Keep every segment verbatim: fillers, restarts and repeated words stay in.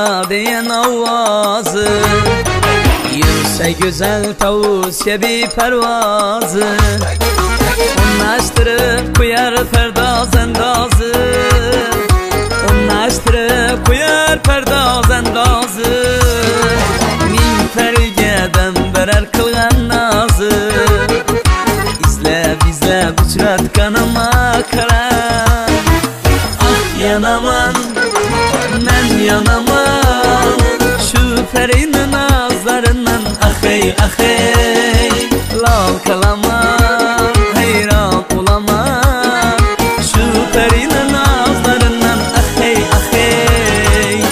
Leyla diyen avazı, yürse güzel tavsiye bir pervazı, onlaştırıp koyar perdaz endazı, onlaştırıp koyar perdaz endazı. Min fergeden berer kılgan nazı, izle bizle buçrat kanıma karar. Ah yanaman, men yanaman, şu perinin nazlarından. Ahey ahey, lal kalaman, hayran olaman, şu perinin nazlarından. Ahey ahey.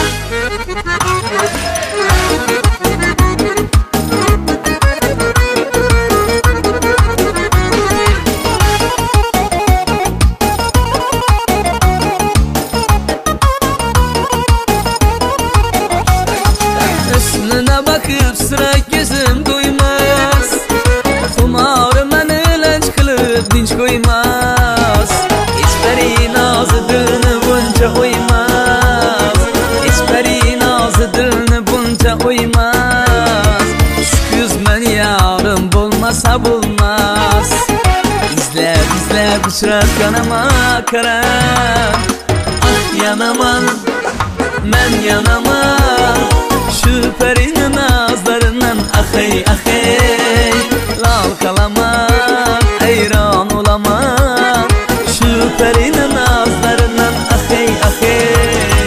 Üstüne bakıp sıra gözüm duymaz, kumarı meni lenç kılıp dinç koymaz. Hiçbiri nazı dilini bunca uymaz, hiçbiri nazı dilini bunca uymaz. Şu yüzmen yarım bulmasa bulmaz, izle izle bıçrak kanama karar. Ah yanaman, men yanaman, şu perinin nazlarından. Ahey ahey, lal kalaman, hayran olaman, şu perinin nazlarından. Ahey ahey.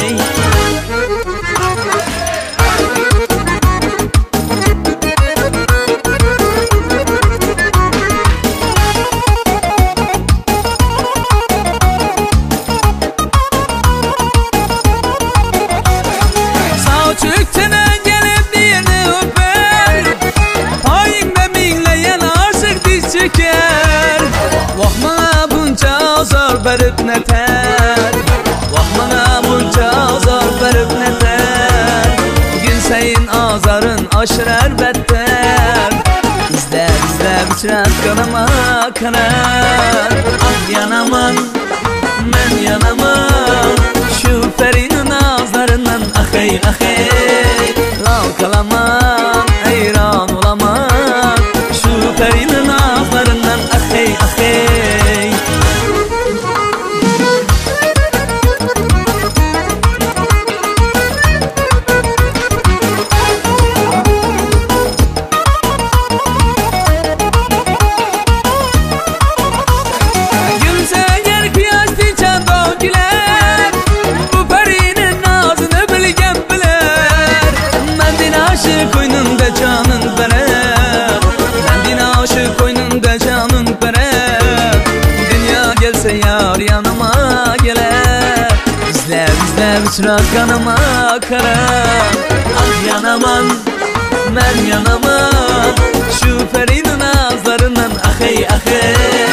Çöktüne gelip diyeni öper, payında minleyen aşık diz çeker. Vah bana bunca azar verip neter, vah bana bunca azar verip neter. Gün seyin azarın aşır elbetler, izle izle bıçrak kanama kanar. Ah yanaman, men yanaman, şu perinin nazlarından. Ahey ahey, lal kalaman, hayran olaman, şu perinin nazlarından. Ahey ahey. Gülse yer kıyaş diçen doğgiler, bu perinin nazını bilgen biler. Mendin aşık koynunda canın berer, mendin aşık koynunda canın berer. Dünya gelse yar yanıma geler, izle izle bıçrak kanıma karar. Ah yanaman, men yanaman, şu perinin nazlarından. Ahey ahey.